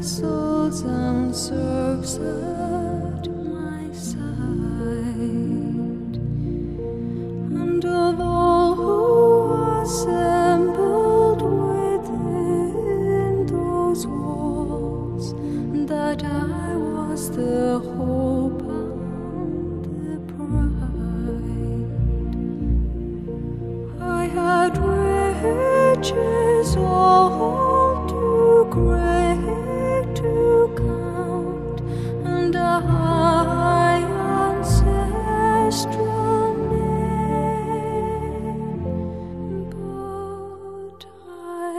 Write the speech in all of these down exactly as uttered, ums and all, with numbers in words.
castles and serfs at my side, and of all who assembled within those walls, that I was the hope and the pride. I had riches all too great to count, and a high ancestral name, but I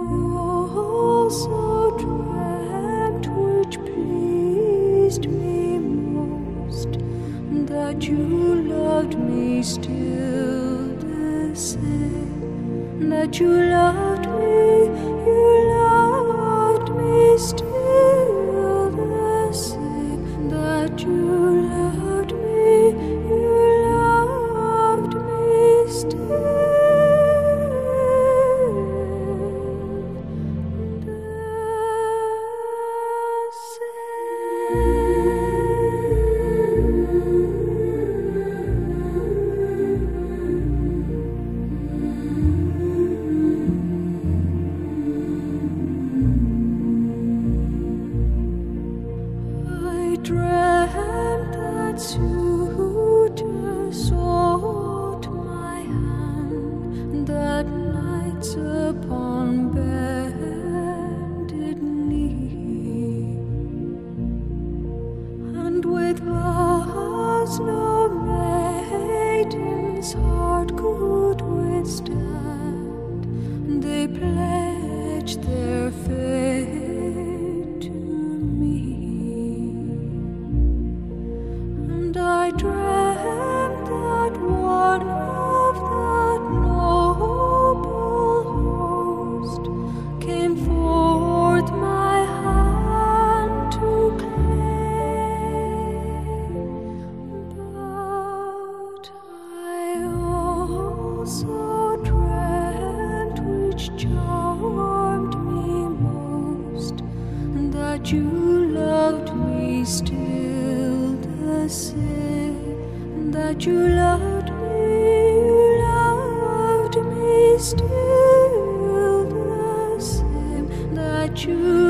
also dreamt, which pleased me most, that you loved me still the same, that you loved me, you loved me still the same, that you loved me, you loved me still the dreamt that suitors sought my hand, that knights upon bended knee, and with vows no maiden's heart could withstand, they pledged their faith to me. And I dreamt that one of that noble host came forth my hand to claim, but I also dreamt, which charmed me most, that you loved me still the same, that you loved me, you loved me still the same, that you